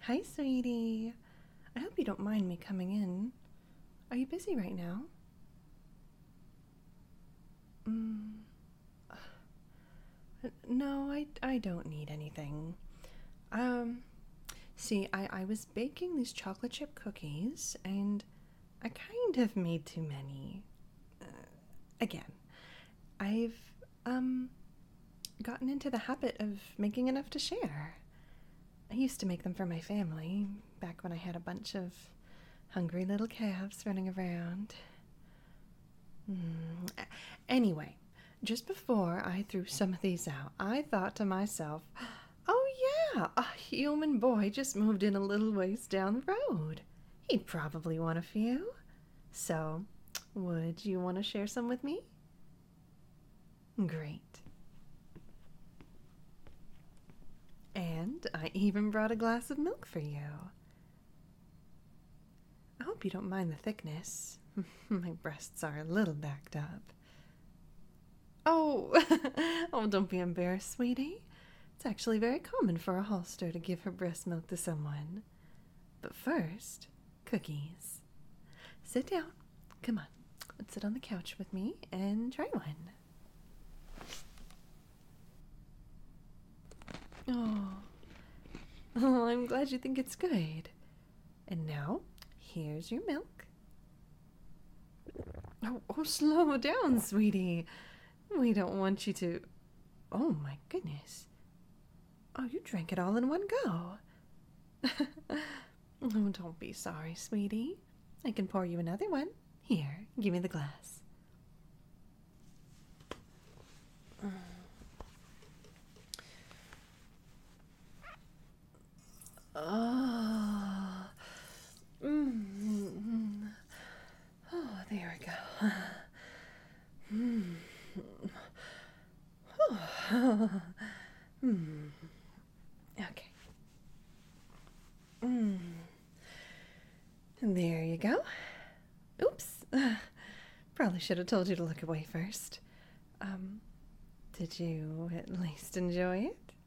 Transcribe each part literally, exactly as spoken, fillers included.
Hi, sweetie. I hope you don't mind me coming in. Are you busy right now? Mm, no, I, I don't need anything. Um, see, I, I was baking these chocolate chip cookies, and I kind of made too many. Uh, again, I've, um, gotten into the habit of making enough to share. I used to make them for my family, back when I had a bunch of hungry little calves running around. Mm. Anyway, just before I threw some of these out, I thought to myself, oh yeah, a human boy just moved in a little ways down the road. He'd probably want a few. So, would you want to share some with me? Great. And I even brought a glass of milk for you. I hope you don't mind the thickness. My breasts are a little backed up. Oh, oh, don't be embarrassed, sweetie. It's actually very common for a Holster to give her breast milk to someone. But first, cookies. Sit down. Come on, let's sit on the couch with me and try one. Oh, oh, I'm glad you think it's good. And now, here's your milk. Oh, oh, slow down, sweetie. We don't want you to... Oh, my goodness. Oh, you drank it all in one go. Oh, don't be sorry, sweetie. I can pour you another one. Here, give me the glass. Oh, mm, oh, there we go. Mm. Oh. Mm. Okay. Mm. And there you go. Oops. Probably should have told you to look away first. Um, did you at least enjoy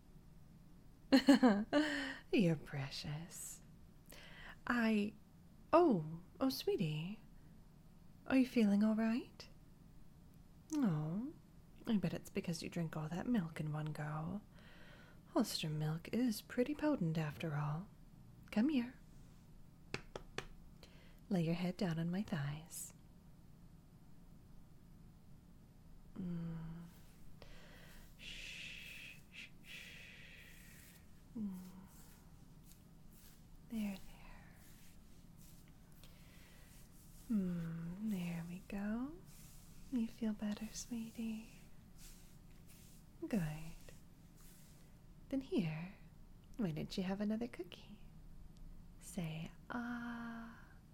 it? You're precious. I... Oh, oh, sweetie. Are you feeling all right? Oh, I bet it's because you drink all that milk in one go. Holster milk is pretty potent after all. Come here. Lay your head down on my thighs. Mm. Shh, shh, shh. Mm. There, there. Mm, there we go. You feel better, sweetie? Good. Then here, why don't you have another cookie? Say, ah.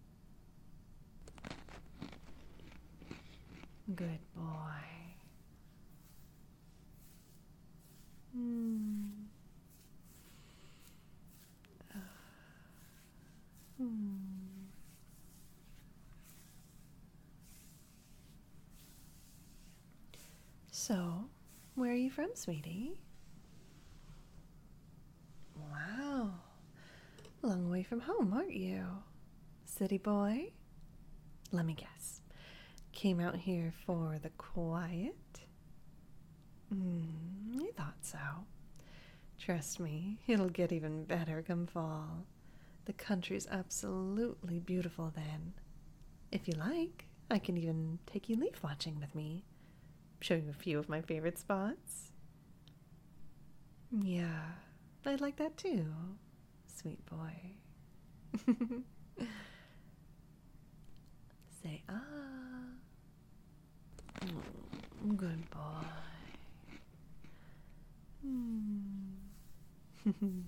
Good boy. Mm. Uh. Mm. So, where are you from, sweetie? Wow. Long way from home, aren't you? City boy? Let me guess. Came out here for the quiet? Hmm, I thought so. Trust me, it'll get even better come fall. The country's absolutely beautiful then. If you like, I can even take you leaf watching with me. Show you a few of my favorite spots. Yeah, I'd like that too, sweet boy. Say ah. Oh, good boy. Hmm.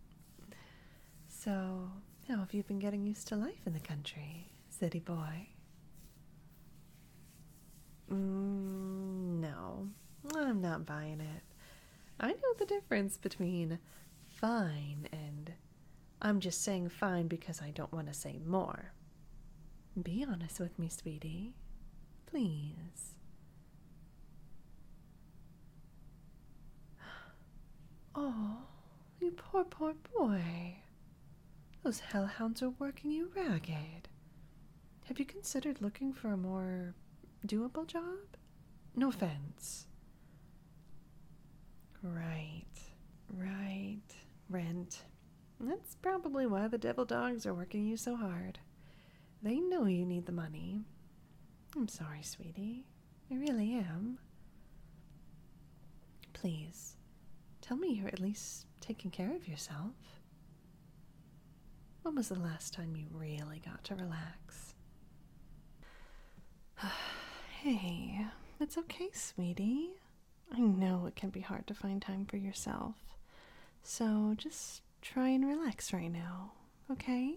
So, how have you been getting used to life in the country, city boy? Mm, no, I'm not buying it. I know the difference between fine and I'm just saying fine because I don't want to say more. Be honest with me, sweetie. Please. Oh, you poor, poor boy. Those hellhounds are working you ragged. Have you considered looking for a more doable job? No offense. Right, right. Rent. That's probably why the devil dogs are working you so hard. They know you need the money. I'm sorry, sweetie. I really am. Please, tell me you're at least taking care of yourself. When was the last time you really got to relax? Hey, it's okay, sweetie. I know it can be hard to find time for yourself. So just try and relax right now, okay?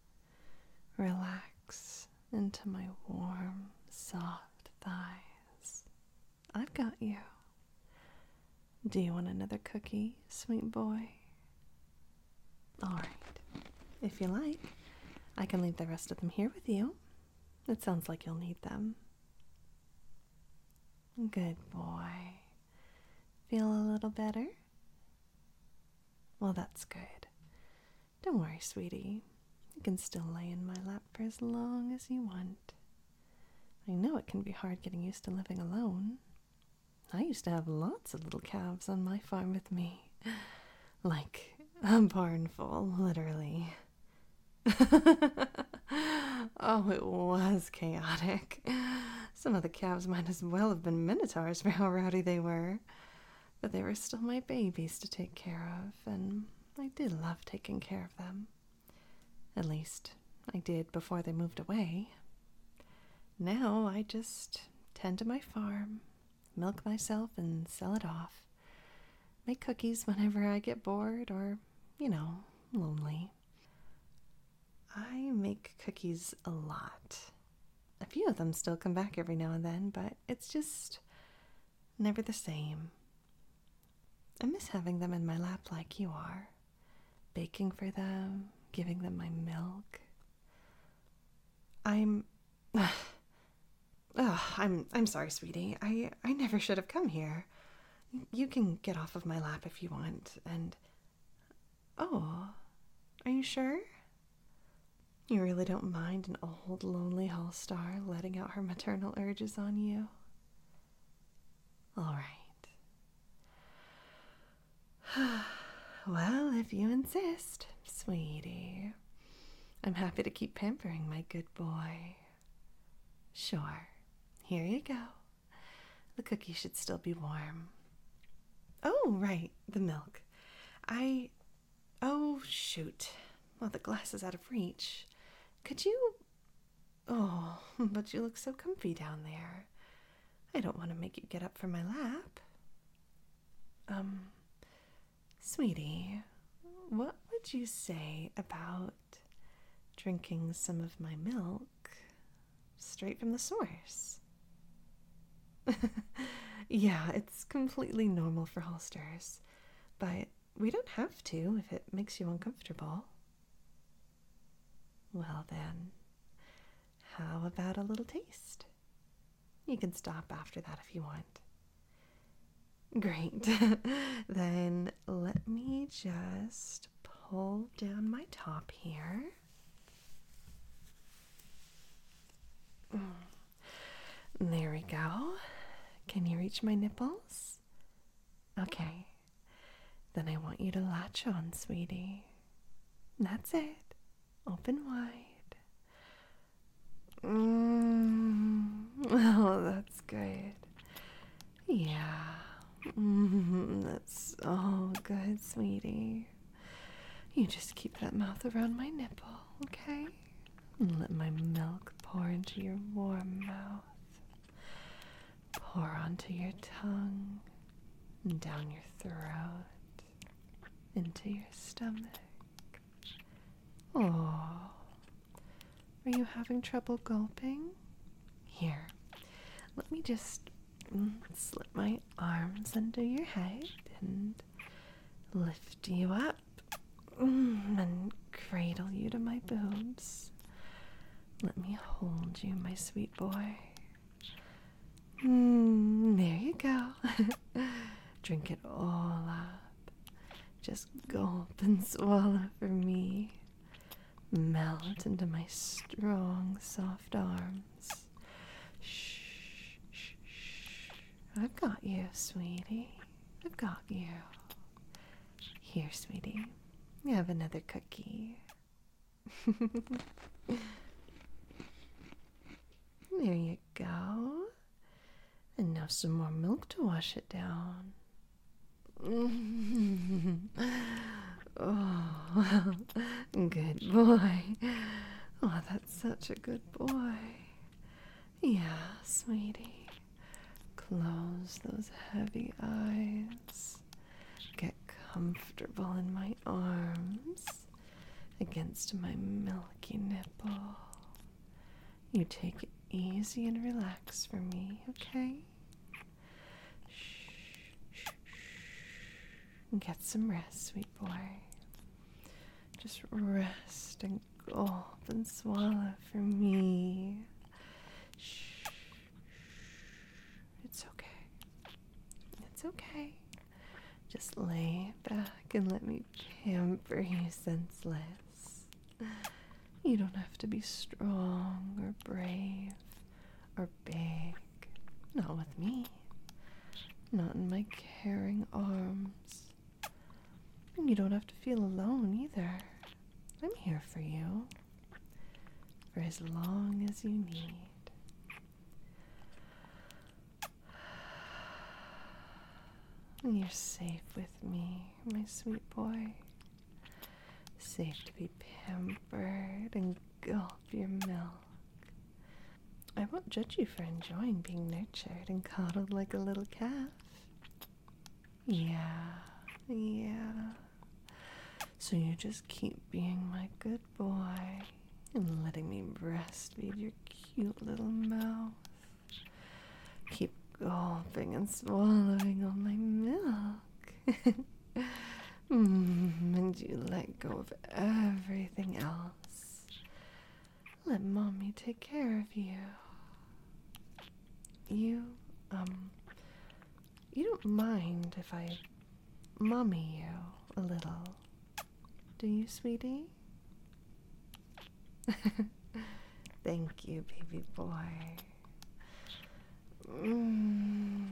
Relax into my warm, soft thighs. I've got you. Do you want another cookie, sweet boy? All right. If you like, I can leave the rest of them here with you. It sounds like you'll need them. Good boy. Feel a little better? Well, that's good. Don't worry, sweetie. You can still lay in my lap for as long as you want. I know it can be hard getting used to living alone. I used to have lots of little calves on my farm with me. Like a barn full, literally. Oh, it was chaotic. Some of the calves might as well have been minotaurs for how rowdy they were. But they were still my babies to take care of, and I did love taking care of them. At least, I did before they moved away. Now I just tend to my farm, milk myself and sell it off. Make cookies whenever I get bored or, you know, lonely. I make cookies a lot. A few of them still come back every now and then, but it's just never the same. I miss having them in my lap like you are, baking for them, giving them my milk. I'm... oh, I'm I'm sorry, sweetie. I, I never should have come here. You can get off of my lap if you want, and... Oh, are you sure? You really don't mind an old, lonely hall star letting out her maternal urges on you? All right. Well, if you insist, sweetie. I'm happy to keep pampering my good boy. Sure. Here you go. The cookie should still be warm. Oh, right, the milk. I... Oh, shoot. Well, the glass is out of reach. Could you... Oh, but you look so comfy down there. I don't want to make you get up from my lap. Um... Sweetie, what would you say about drinking some of my milk straight from the source? Yeah, it's completely normal for Holsters, but we don't have to if it makes you uncomfortable. Well then, how about a little taste? You can stop after that if you want. Great. Then let me just pull down my top here. There we go. Can you reach my nipples? Okay. Then I want you to latch on, sweetie. That's it. Open wide. Mm. Oh, that's good. Yeah. Mm, that's so good, sweetie. You just keep that mouth around my nipple, okay? And let my milk pour into your warm mouth. Pour onto your tongue, and down your throat, into your stomach. Oh, are you having trouble gulping? Here, let me just slip my arms under your head and lift you up and cradle you to my boobs. Let me hold you, my sweet boy. Mm, there you go. Drink it all up. Just gulp and swallow for me. melt into my strong, soft arms. Shh, shh, shh. I've got you, sweetie. I've got you. Here, sweetie. You have another cookie. There you go. And now some more milk to wash it down. Oh, good boy. Oh, that's such a good boy. Yeah, sweetie. Close those heavy eyes. Get comfortable in my arms against my milky nipple. You take it easy and relax for me, okay? Shh, shh, shh. Get some rest, sweet boy. Just rest and gulp and swallow for me. Shh, shh. It's okay. It's okay. Just lay back and let me pamper you senseless. You don't have to be strong or brave or big. Not with me. Not in my caring arms. And you don't have to feel alone either. I'm here for you. For as long as you need. You're safe with me, my sweet boy. Safe to be pampered and gulp your milk. I won't judge you for enjoying being nurtured and coddled like a little calf. Yeah, yeah. So you just keep being my good boy and letting me breastfeed your cute little mouth. Keep gulping and swallowing all my milk. mm, and you let go of everything else. Let mommy take care of you. You, um, you don't mind if I mommy you a little, do you, sweetie? Thank you, baby boy. Mm.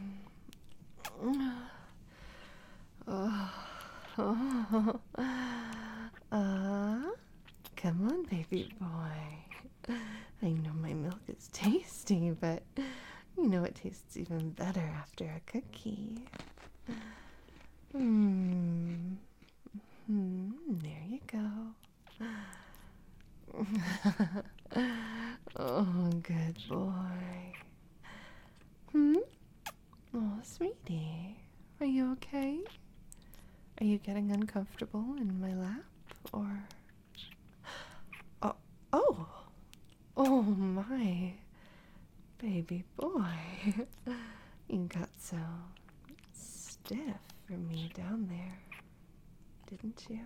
Oh. Oh. Uh, come on, baby boy. I know my milk is tasty, but you know it tastes even better after a cookie. Hmm. Hmm. There you go. Oh, good boy. Hmm? Oh, sweetie. Are you okay? Are you getting uncomfortable in my lap, or... Oh, oh! Oh, my baby boy. You got so stiff for me down there, didn't you?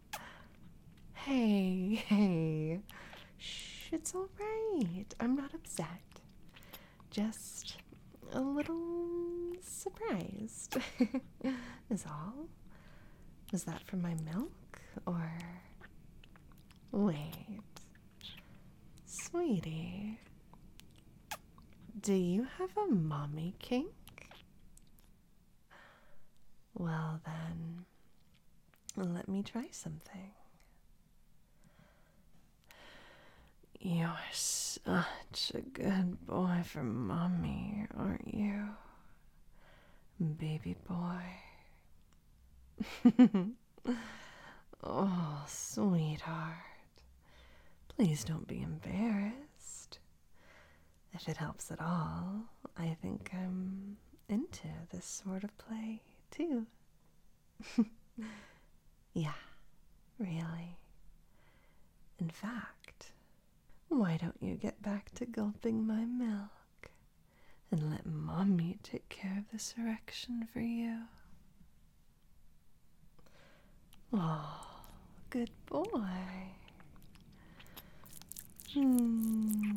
Hey, hey. Shh, it's all right. I'm not upset. Just a little surprised is all. Was that from my milk, or... Wait. Sweetie, do you have a mommy kink? Well then, let me try something. You're such a good boy for mommy, aren't you? Baby boy. Oh, sweetheart. Please don't be embarrassed. If it helps at all, I think I'm into this sort of play, too. Yeah, really. In fact, why don't you get back to gulping my milk and let mommy take care of this erection for you? Oh, good boy. Hmm.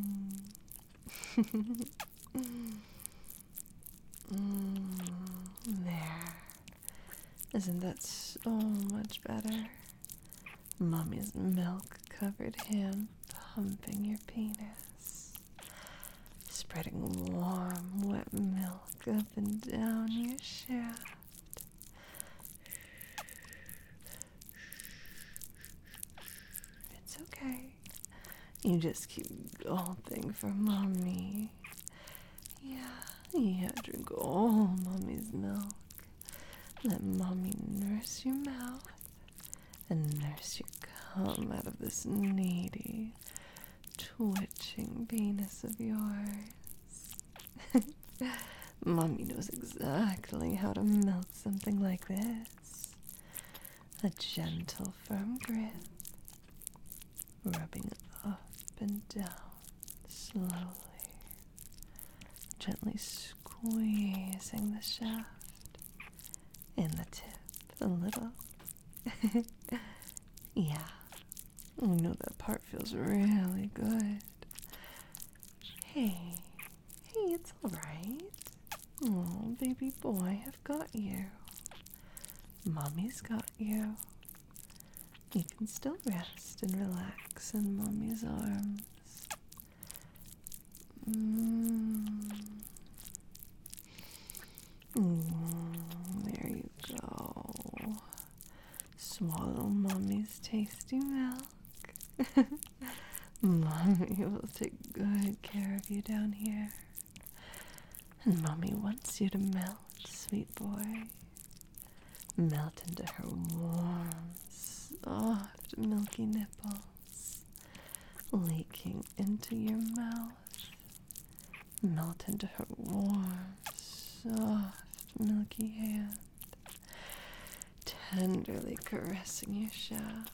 mm, there. Isn't that so much better? Mommy's milk covered hand pumping your penis, spreading warm, wet milk up and down your shaft. It's okay. You just keep gulping for mommy. Yeah, yeah, drink all mommy's milk. Let mommy nurse your mouth and nurse your cum out of this needy, twitching penis of yours. Mommy knows exactly how to milk something like this. A gentle, firm grip, rubbing up and down slowly, gently squeezing the shaft and the tip a little. Yeah, I know that part feels really good. Hey, hey, it's alright. Oh, baby boy, I've got you. Mommy's got you. You can still rest and relax in mommy's arms. Mm. Mm, there you go. Swallow mommy's tasty milk. Mommy will take good care of you down here. And mommy wants you to melt, sweet boy. Melt into her warm, soft, milky nipples, leaking into your mouth. Melt into her warm, soft, milky hand, tenderly caressing your shaft.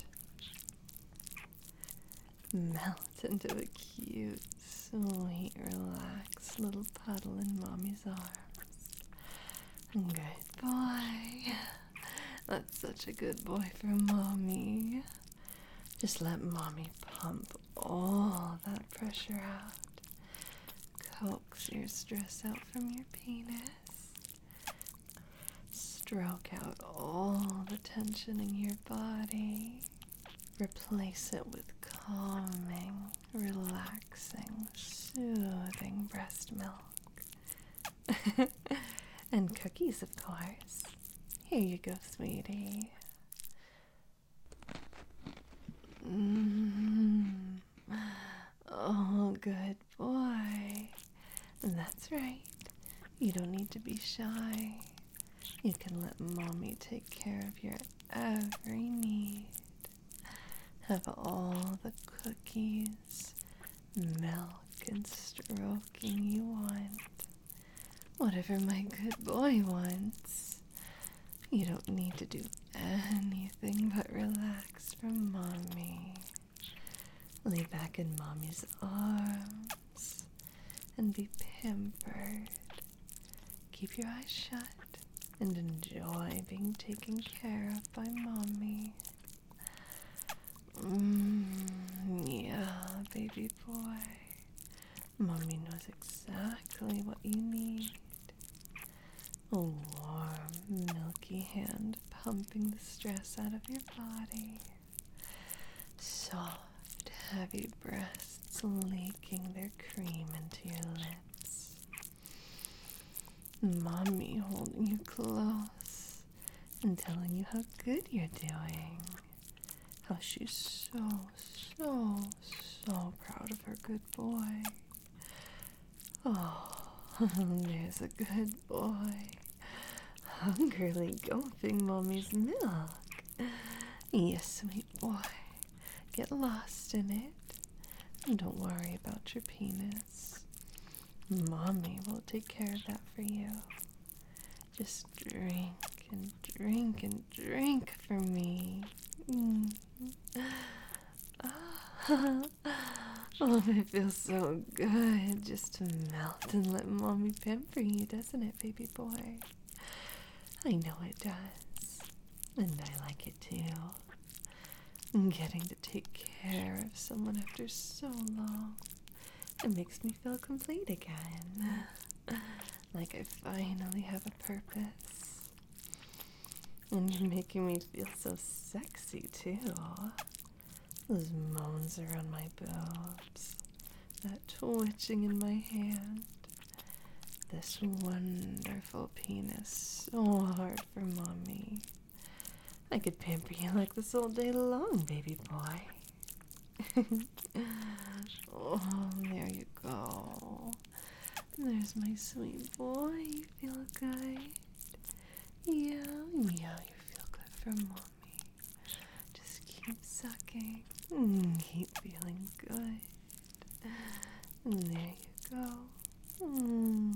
Melt into a cute, sweet, relaxed little puddle in mommy's arms. Good boy. That's such a good boy for mommy. Just let mommy pump all that pressure out. Coax your stress out from your penis. Stroke out all the tension in your body. Replace it with calming, relaxing, soothing breast milk. And cookies, of course. Here you go, sweetie. Mm. Oh, good boy. That's right. You don't need to be shy. You can let mommy take care of your every need. Have all the cookies, milk, and stroking you want. Whatever my good boy wants. You don't need to do anything but relax from mommy. Lay back in mommy's arms and be pampered. Keep your eyes shut and enjoy being taken care of by mommy. Mmm, yeah, baby boy. Mommy knows exactly what you need. A warm, milky hand pumping the stress out of your body. Soft, heavy breasts leaking their cream into your lips. Mommy holding you close and telling you how good you're doing. How she's so, so, so proud of her good boy. Oh, there's a good boy. Hungrily gulping mommy's milk. Yes, sweet boy. Get lost in it. And don't worry about your penis. Mommy will take care of that for you. Just drink and drink and drink for me. Mm. Ah. Oh, it feels so good just to melt and let mommy pamper you, doesn't it, baby boy? I know it does. And I like it too. Getting to take care of someone after so long. It makes me feel complete again. Like I finally have a purpose. And you're making me feel so sexy too. Those moans around my boobs. That twitching in my hand. This wonderful penis. So hard for mommy. I could pamper you like this all day long, baby boy. Oh, there you go. There's my sweet boy. You feel good? Yeah, yeah, you feel good for mommy. Just keep sucking. Mm, keep feeling good. And there you go. Mm.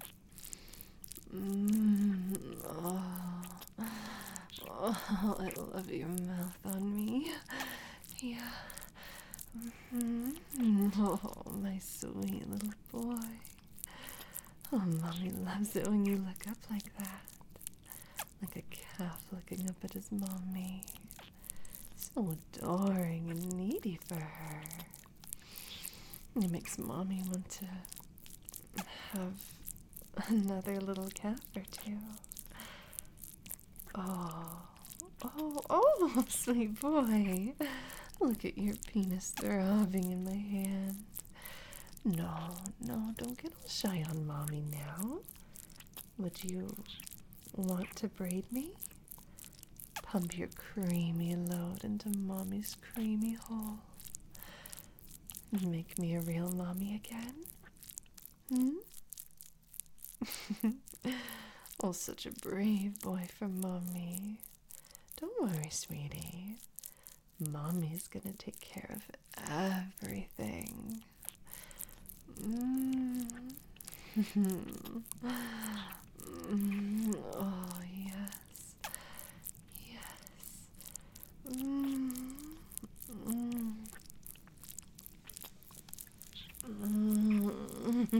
Mm. Oh. Oh, I love your mouth on me. Yeah. Mm-hmm. Oh, my sweet little boy. Oh, mommy loves it when you look up like that. Like a calf looking up at his mommy. So adoring and needy for her. It makes mommy want to have another little calf or two. Oh, oh, oh, sweet boy. Look at your penis throbbing in my hand. No, no, don't get all shy on mommy now. Would you want to braid me? Pump your creamy load into mommy's creamy hole. Make me a real mommy again? Hmm? Oh, such a brave boy for mommy. Don't worry, sweetie. Mommy's gonna take care of everything. Mm. Mm. Oh, yes. Yes. Mm. Mm. Mm.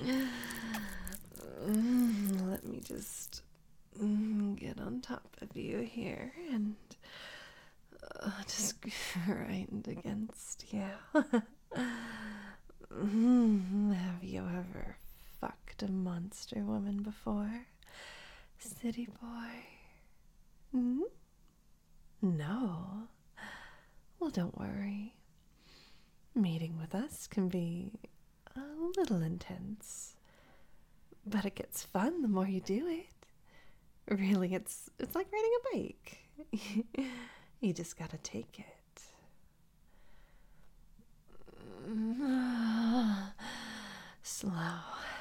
Mm. Let me just mm, get on top of you here and uh, just grind against you. Mm, have you ever fucked a monster woman before, city boy? Hmm? No? Well, don't worry. Meeting with us can be a little intense, but it gets fun the more you do it. Really, it's it's like riding a bike. You just gotta take it. Slow.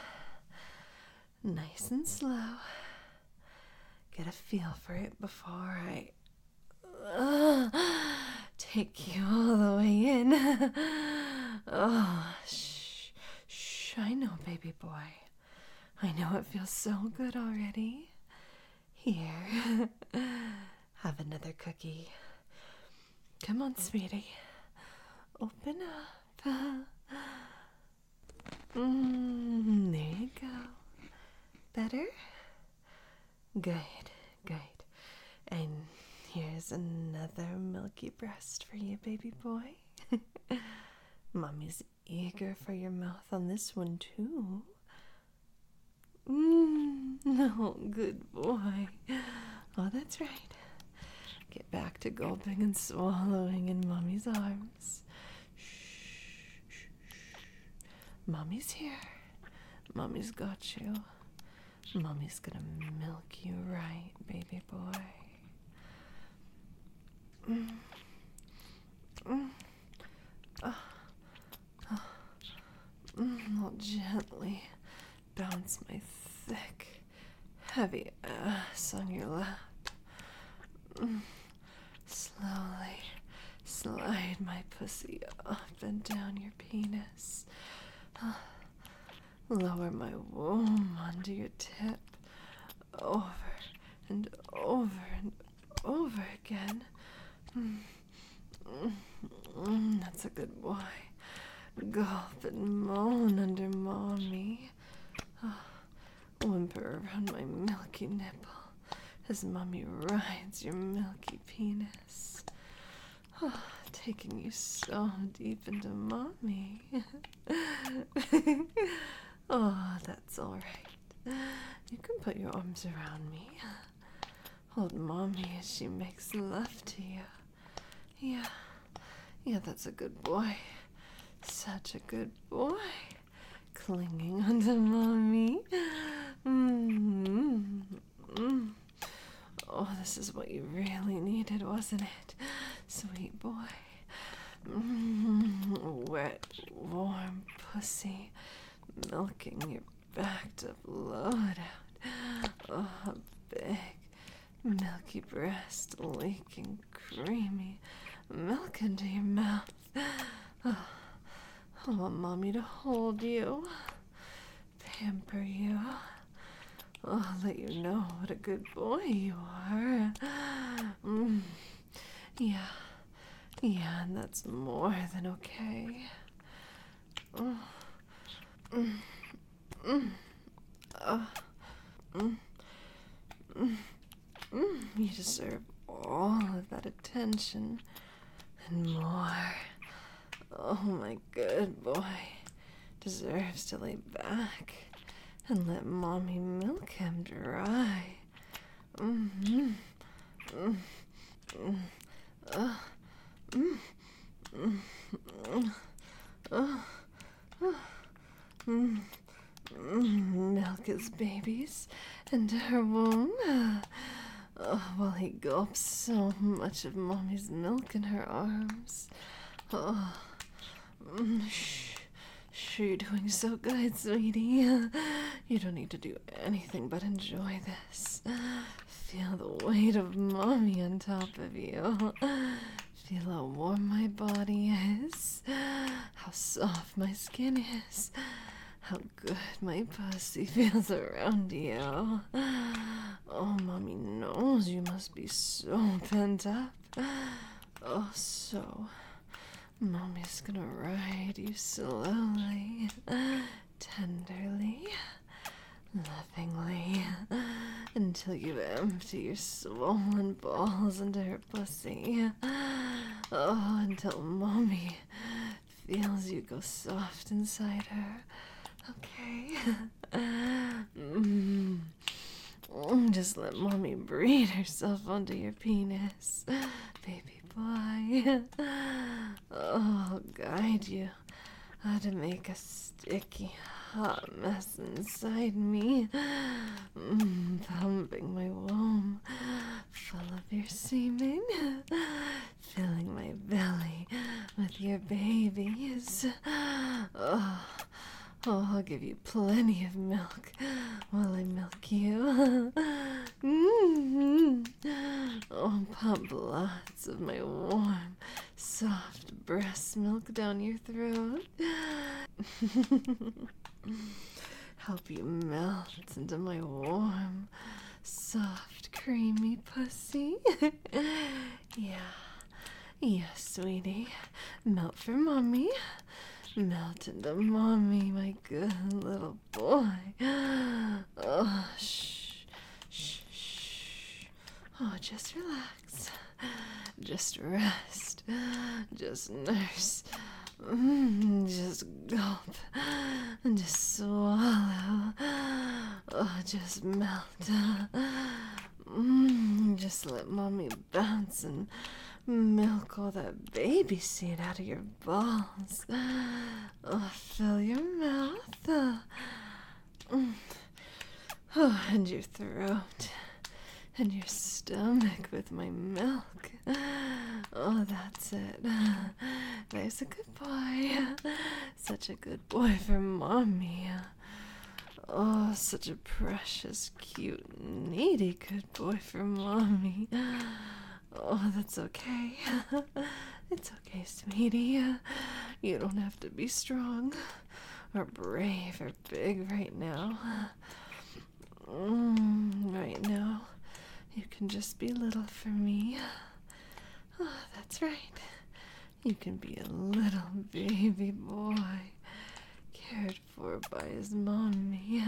Nice and slow. Get a feel for it before I uh, take you all the way in. Oh, shh, shh. I know, baby boy. I know it feels so good already. Here, have another cookie. Come on, sweetie. Open up. Mm, there you go. Better? Good, good. And here's another milky breast for you, baby boy. Mommy's eager for your mouth on this one, too. Mm, no, good boy. Oh, that's right. Get back to gulping and swallowing in Mommy's arms. Shh, shh, shh. Mommy's here. Mommy's got you. Mommy's gonna milk you right, baby boy. Mm. Mm. Oh. Oh. Mm. I'll gently bounce my thick, heavy ass on your lap. Mm. Slowly slide my pussy up and down your penis. Oh. Lower my womb onto your tip, over and over and over again. Mm. Mm. Mm. That's a good boy. Gulp and moan under mommy. Oh. Whimper around my milky nipple as mommy rides your milky penis. Oh, taking you so deep into mommy. Oh, that's all right. You can put your arms around me. Hold mommy as she makes love to you. Yeah, Yeah, that's a good boy. Such a good boy. Clinging onto mommy. Mm-hmm. Mm. Oh, this is what you really needed, wasn't it? Sweet boy. Mm, wet, warm pussy, milking your back to blood out. Oh, big, milky breast leaking creamy milk into your mouth. Oh, I want mommy to hold you, pamper you. Oh, let you know what a good boy you are. Mm. Yeah. Yeah, and that's more than okay. Mm. Mm. Mm. Uh. Mm. Mm. Mm. You deserve all of that attention and more. Oh, my good boy deserves to lay back and let mommy milk him dry. Mm-hmm. Mm. Mm. Uh. Mm. Mm. Mm. Uh. Uh. Mm. Mm. Milk his babies into her womb. Oh, while he gulps so much of mommy's milk in her arms. Oh. Mm. Shh. Shh, you're doing so good, sweetie. You don't need to do anything but enjoy this. Feel the weight of mommy on top of you. Feel how warm my body is. How soft my skin is. How good my pussy feels around you. Oh, mommy knows you must be so pent up. Oh, so. Mommy's gonna ride you slowly, tenderly, lovingly, until you empty your swollen balls into her pussy. Oh, until mommy feels you go soft inside her. Okay? Mm. Just let mommy breathe herself onto your penis, baby boy. Oh, I'll guide you how to make a sticky, hot mess inside me. Mm, pumping my womb full of your semen, filling my belly with your babies. Oh, oh, I'll give you plenty of milk while I milk you. Mm-hmm. Oh, pump lots of my warm, soft breast milk down your throat. Help you melt into my warm, soft, creamy pussy. Yeah. Yeah, sweetie. Melt for mommy. Melt into mommy, my good little boy. Oh, shh, shh, shh. Oh, just relax. Just rest. Just nurse. Mm, just gulp. Just swallow. Oh, just melt. Mm, just let mommy bounce and milk all that baby seed out of your balls. Oh, fill your mouth. Uh, mm. Oh, and your throat. And your stomach with my milk. Oh, that's it. There's a good boy. Such a good boy for mommy. Oh, such a precious, cute, needy good boy for mommy. Oh, that's okay. It's okay, sweetie. You don't have to be strong or brave or big right now. Mm, right now, you can just be little for me. Oh, that's right. You can be a little baby boy, cared for by his mommy.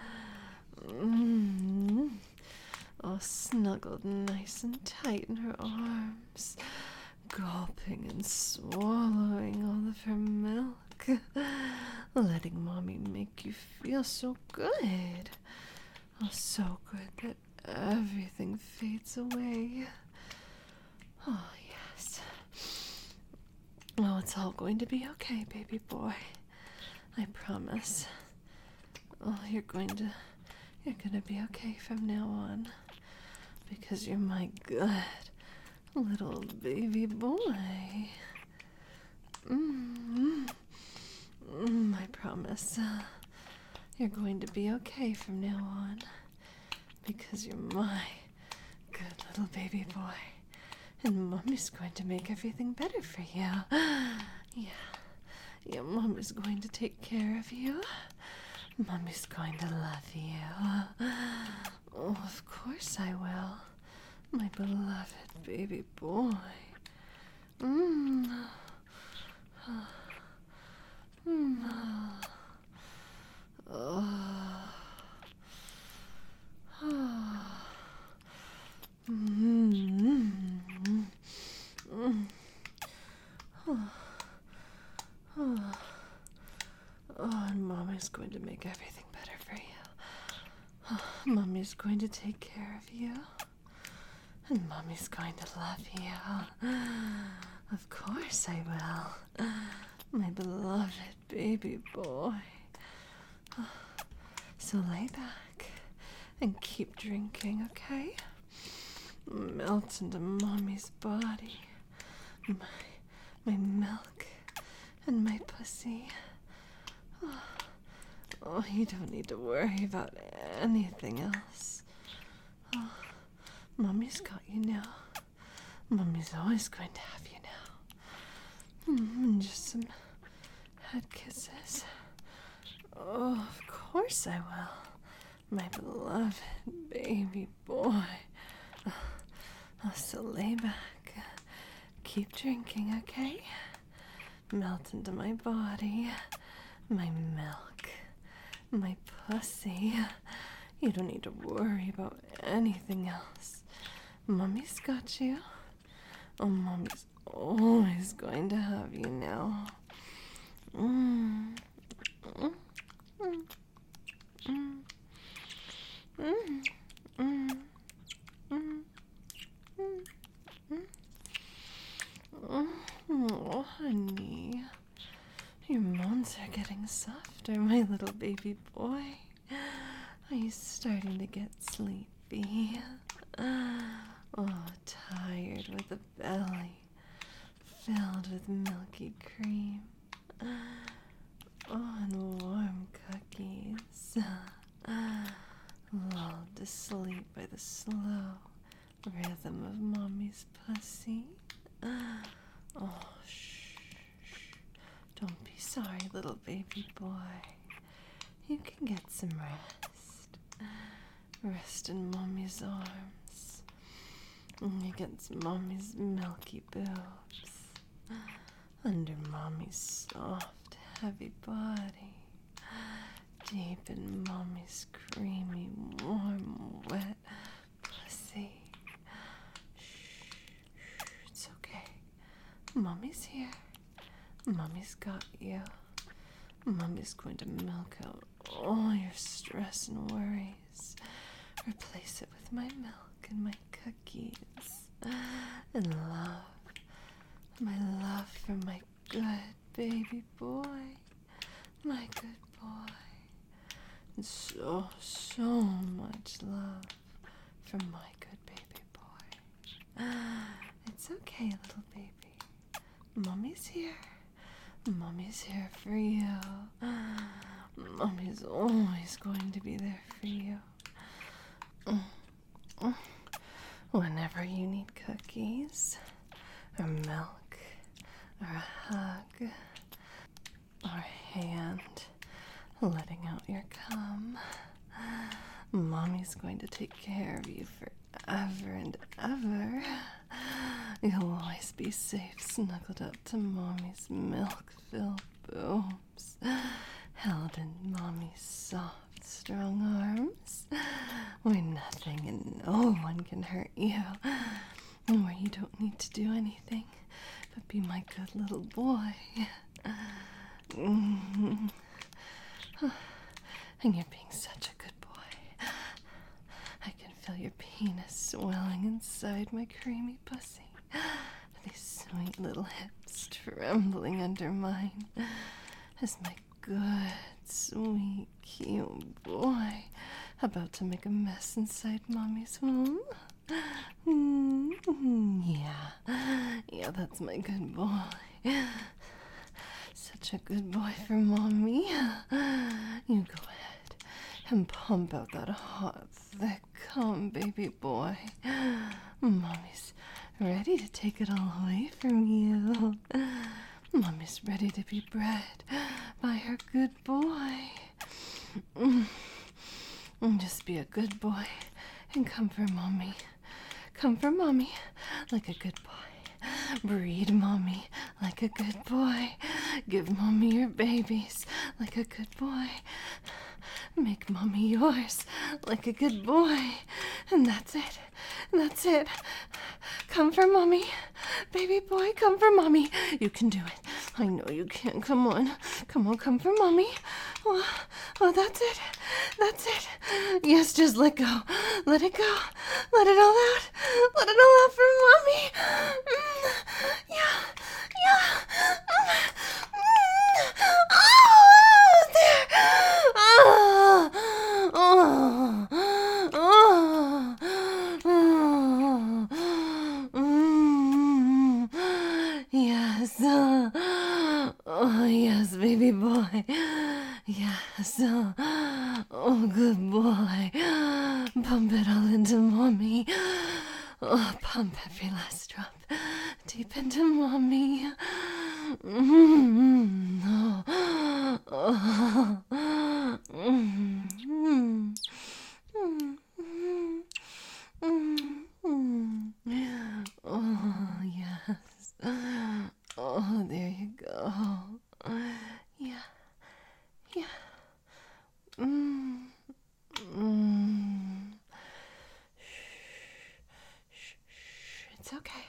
Mm. All snuggled nice and tight in her arms, gulping and swallowing all of her milk, letting mommy make you feel so good. Oh, so good that everything fades away. Oh, yes. Oh, it's all going to be okay, baby boy. I promise. Oh, you're going to, you're going to be okay from now on. Because you're my good little baby boy. Mm, mm, I promise. Uh, you're going to be okay from now on. Because you're my good little baby boy. And Mommy's going to make everything better for you. Yeah. Yeah, Mommy's going to take care of you. Mommy's going to love you. Oh, of course I will. My beloved baby boy. Mm. Mm. Oh. Oh. Mm. Mm. Oh. Oh. Oh, and Mommy's going to make everything better for you. Oh, Mommy's going to take care of you. And Mommy's going to love you. Of course I will. My beloved baby boy. So lay back and keep drinking, okay? Melt into Mommy's body. My, my milk and my pussy. Oh, oh, you don't need to worry about anything else. Oh, Mommy's got you now. Mommy's always going to have you now. Mm, and just some head kisses. Oh, of course I will. My beloved baby boy. Oh, oh, so lay back. Keep drinking, okay? Melt into my body. My milk. My pussy. You don't need to worry about anything else. Mommy's got you. Oh, Mommy's always going to have you now. Mm. Mm. Mm. Mm. Mm. Mm. Mm. Mm. Mm. Oh, honey. Your moans are getting softer, my little baby boy. Are you starting to get sleepy? Oh, tired with a belly filled with milky cream. Oh, and warm cookies. Lulled to sleep by the slow rhythm of Mommy's pussy. Oh, shh, shh. Don't be sorry, little baby boy. You can get some rest. Rest in Mommy's arms. Against Mommy's milky boobs. Under Mommy's soft, heavy body. Deep in Mommy's creamy, warm, wet pussy. Shh, shh, it's okay. Mommy's here. Mommy's got you. Mommy's going to milk out all your stress and worries. Replace it with my milk and my cookies. And love. My love for my good baby boy. My good boy. And so, so much love from my good baby boy. It's okay, little baby. Mommy's here. Mommy's here for you. Mommy's always going to be there for you. Whenever you need cookies, or milk, or a hug, or a hand letting out your cum, Mommy's going to take care of you forever and ever. You'll always be safe snuggled up to Mommy's milk-filled boobs, held in Mommy's soft, strong arms, where nothing and no one can hurt you, and where you don't need to do anything but be my good little boy. Mm-hmm. And you're being such a good boy. I can feel your penis swelling inside my creamy pussy. These sweet little hips hands trembling under mine as my good, sweet, cute boy about to make a mess inside Mommy's womb. Mm, yeah, yeah, that's my good boy. Such a good boy for Mommy. You go ahead and pump out that hot, thick cum, baby boy. Mommy's ready to take it all away from you. Mommy's ready to be bred by her good boy. Mm. Just be a good boy and come for Mommy. Come for Mommy like a good boy. Breed Mommy like a good boy. Give Mommy your babies like a good boy. Make Mommy yours like a good boy. And that's it. That's it. Come for Mommy. Baby boy, come for Mommy. You can do it. I know you can. Come on. Come on, come for Mommy. Oh, oh, that's it. That's it. Yes, just let go. Let it go. Let it all out. Let it all out for Mommy. Mm, yeah. Yeah. Mm, mm. Oh, there. Oh, oh, oh, oh, mm, yes. Oh, yes, baby boy. Yes. Oh, good boy. Pump it all into Mommy. Oh, pump every last drop deep into Mommy. Mm-hmm. Oh, oh, mm-hmm. Mm-hmm. Mm-hmm. Oh, yes. Oh, there you go. Yeah. Yeah. Mm. Mm. Shh. Shh. Shh. It's okay.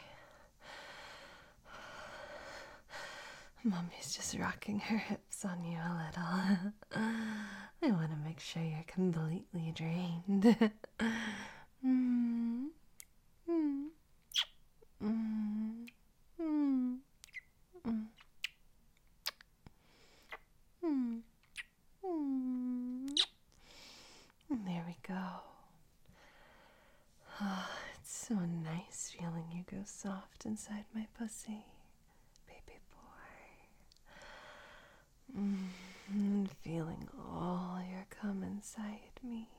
Mommy's just rocking her hips on you a little. I want to make sure you're completely drained. mm. Mm. Mm. Mm. Mm. Mm. Mm. There we go. Oh, it's so nice feeling you go soft inside my pussy, baby boy. Mm. And feeling all your cum inside me.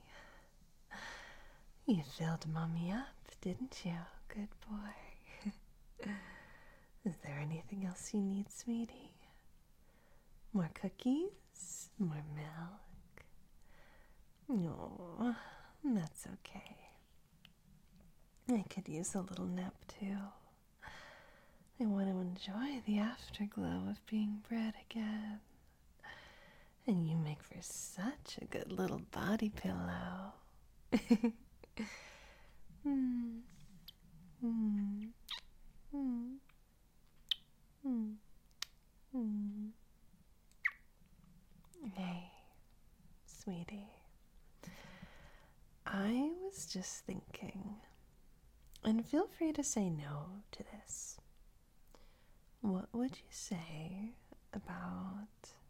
You filled Mommy up, didn't you, good boy? Is there anything else you need, sweetie? More cookies? More milk? No, that's okay. I could use a little nap too. I want to enjoy the afterglow of being bred again. And you make for such a good little body pillow. mm. Mm. Mm. Mm. Mm. Hey, sweetie. I was just thinking, and feel free to say no to this. What would you say about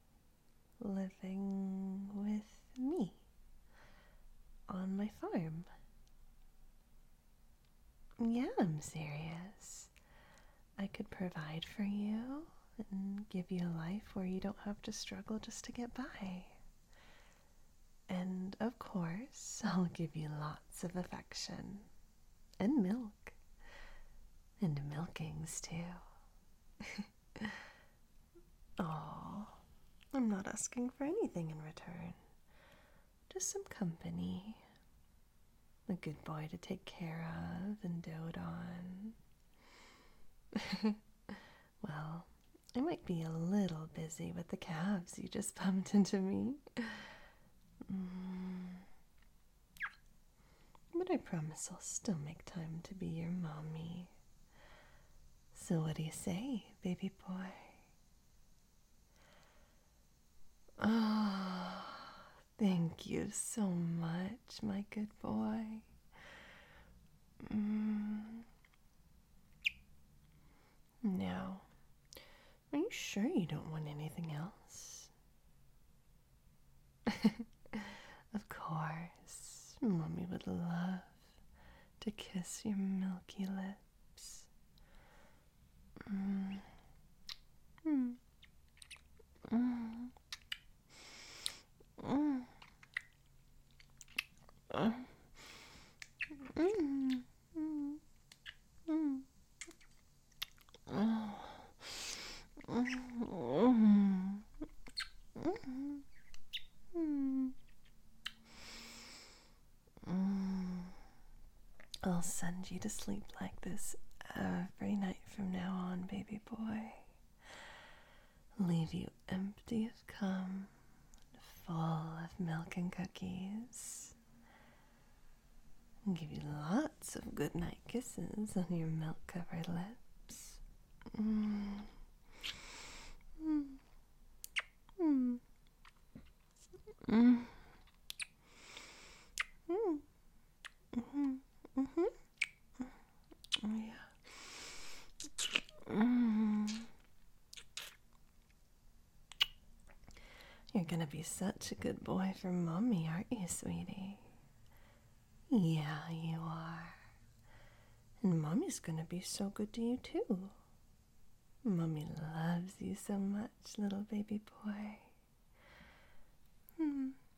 living with me on my farm? Yeah, I'm serious. I could provide for you and give you a life where you don't have to struggle just to get by. And of course, I'll give you lots of affection and milk and milkings too. Oh, I'm not asking for anything in return. Just some company. A good boy to take care of and dote on. Well, I might be a little busy with the calves you just bumped into me. Mm. But I promise I'll still make time to be your mommy. So what do you say, baby boy? Oh, thank you so much, my good boy. Mm. Now, sure you don't want anything else? Of course, Mommy would love to kiss your milky lips. Mm. Mm. Mm. Mm. Uh. Mm. Mm. Mm. Oh. Mm. Mm. Mm. Mm. I'll send you to sleep like this every night from now on, baby boy. Leave you empty of cum, full of milk and cookies. And give you lots of goodnight kisses on your milk-covered lips. Mm. Mm. Mm. Mm. Mm. Mm-hmm. Mm-hmm. Yeah. Mm. You're gonna be such a good boy for Mommy, aren't you, sweetie? Yeah, you are. And Mommy's gonna be so good to you, too. Mommy loves you so much, little baby boy. Hmm.